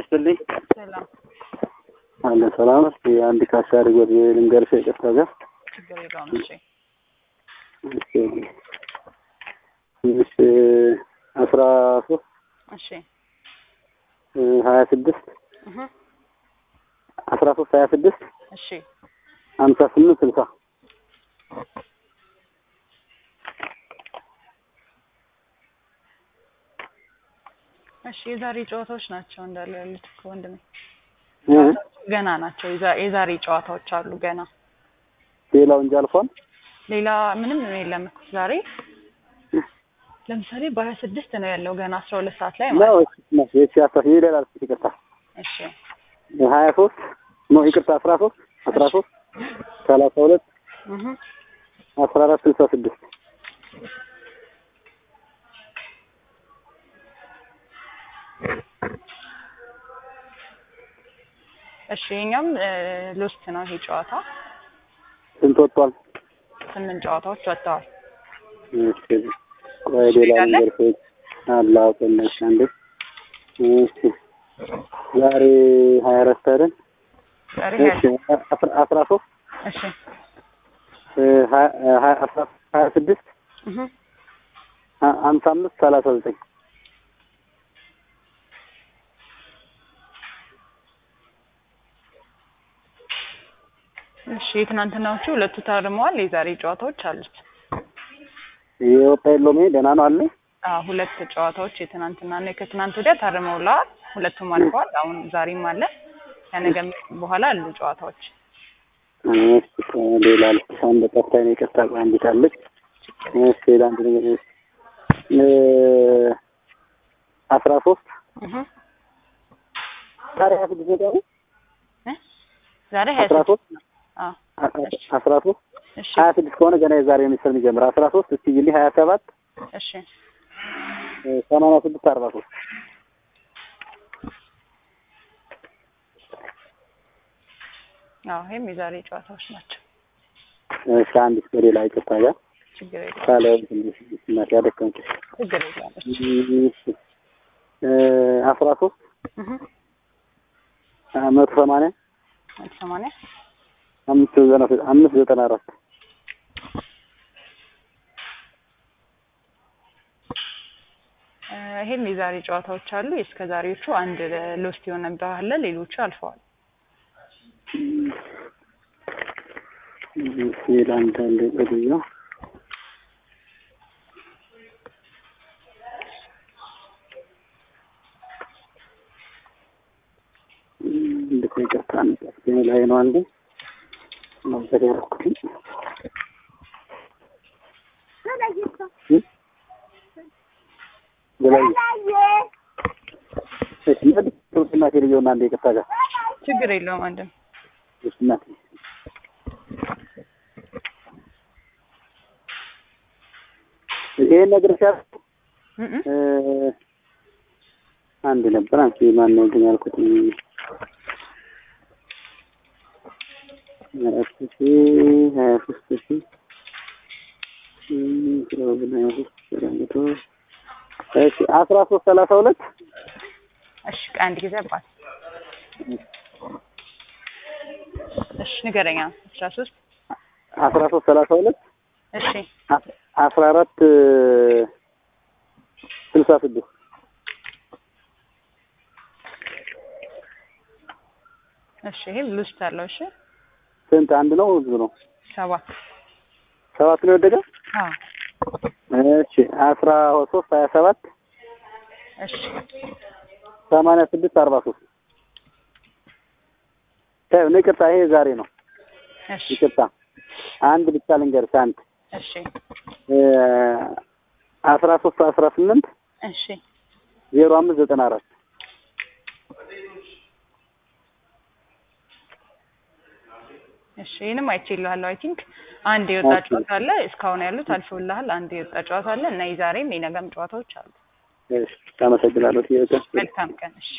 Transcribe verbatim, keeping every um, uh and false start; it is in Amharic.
ይስጥልኝ። ሰላም አለ ሰላም። እስቲ አንድ ካሻሪ ወደ ልንገርሽ ይቅርታ ጋር ችግር የለውም። እሺ እሺ እሺ አስራ ሶስት እሺ ሀያ ስድስት እህ አስራ ሶስት ሀያ ስድስት እሺ ሃምሳ ስምንት ስልሳ እሺ የዛሬ ጨዋታዎች ናቸው እንዳለ ያሉት ከወንድሜ እ ገና ናቸው። የዛሬ ጨዋታዎች አሉ ገና። ሌላው እንጂ አልፏል። ሌላ ምንም የለም እኮ ዛሬ። ለምሳሌ በሀያ ስድስት ነው ያለው ገና አስራ ሁለት ሰዓት ላይ ማለት ነው። ነው እሺ አስራ ይላል። ይቅርታ እሺ ሀያ ሶስት ነው ይቅርታ አስራ ሶስት አስራ ሶስት ሰላሳ ሁለት እህ አስራ አራት ስልሳ ስድስት እሺ የኛም ሎስት ነው ይሄ ጨዋታ። ስንት ወጥቷል? ስምንት ጨዋታዎች ወጥተዋል። እሺ ቆይ ሌላ ነገር ፎት አላው ተነሽ አንዴ። እሺ ዛሬ ሀያ አራት አይደል? ዛሬ እሺ አስራ ሶስት እሺ ሀያ ስድስት እህ ሃምሳ አምስት ሰላሳ ዘጠኝ እሺ የትናንትናዎቹ ሁለቱ ታርመዋል። የዛሬ ጨዋታዎች አሉት። የወጣ የለውም። ደህና ነው አለ። አዎ ሁለት ጨዋታዎች የትናንትና እና ከትናንት ወዲያ ታርመውላል። ሁለቱም አልፈዋል። አሁን ዛሬም አለ። ከነገም በኋላ አሉ ጨዋታዎች። እሺ ሌላ አንድ ተፈታይ ነው ይቅርታ አንድ ታለች። እሺ አንድ ነገር እ አስራ ሶስት እህ ዛሬ ሀያ ስድስት ነው እ ዛሬ ሀያ ስድስት አዎ አስራ ሶስት እሺ ሀያ ስድስት ከሆነ ገና የዛሬ የሚሰል የሚጀምር አስራ ሶስት እስቲ ይልኝ ሀያ ሰባት እሺ ሰማንያ ስድስት አርባ ሶስት አዎ ይሄም የዛሬ ጨዋታዎች ናቸው። እሺ አንድ ስቶሪ ላይ ይቅርታ ጋር ችግር የለውም። ካለው ትንሽ እናት ያደከምኩ ችግር የለውም። እሺ እ አስራ ሶስት እህ መቶ ሰማንያ መቶ ሰማንያ አምስት ዘጠና አምስት ዘጠና አራት ይሄም የዛሬ ጨዋታዎች አሉ። እስከ ዛሬዎቹ አንድ ሎስት የሆነበት አለ። ሌሎቹ አልፈዋል። ሌላ እንዳለ በዱኛ እንደ ይቅርታ ነው ላይ ነው አንዴ ነው ተደረኩኝ እሺ እና ቴሌቪዥን አንዴ ይቅርታ ጋር ችግር የለውም። አንድም እሺ እናቴ ይሄን ነገር ሲያስ እ አንድ ነበር አንቺ ማን ነው ግን ያልኩት አራት ሺህ ሀያ ሦስት ሺህ እሺ አስራ ሶስት ሰላሳ ሁለት እሺ አንድ ጊዜ አባት እሺ ንገረኛ አስራ ሶስት አስራ ሶስት ሰላሳ ሁለት እሺ አስራ አራት ስልሳ ስድስት እሺ ይሄም ሉስት አለው። እሺ ስንት አንድ ነው ብዙ ነው? ሰባት ሰባት ነው ወደደ። አዎ እሺ አስራ ሶስት ሀያ ሰባት እሺ ሰማንያ ስድስት አርባ ሶስት ታው ነው ይቅርታ ይሄ ዛሬ ነው። እሺ ይቅርታ አንድ ብቻ ልንገርሽ አንድ እሺ እ አስራ ሶስት አስራ ስምንት እሺ ዜሮ አምስት ዘጠና አራት እሺ ይሄንም አይቼልሃለሁ። አይ ቲንክ አንድ የወጣ ጨዋታ አለ። እስካሁን ያሉት አልፎልሃል። አንድ የወጣ ጨዋታ አለ እና የዛሬም የነገም ጨዋታዎች አሉ። እሺ አመሰግናለሁ። መልካም ቀን። እሺ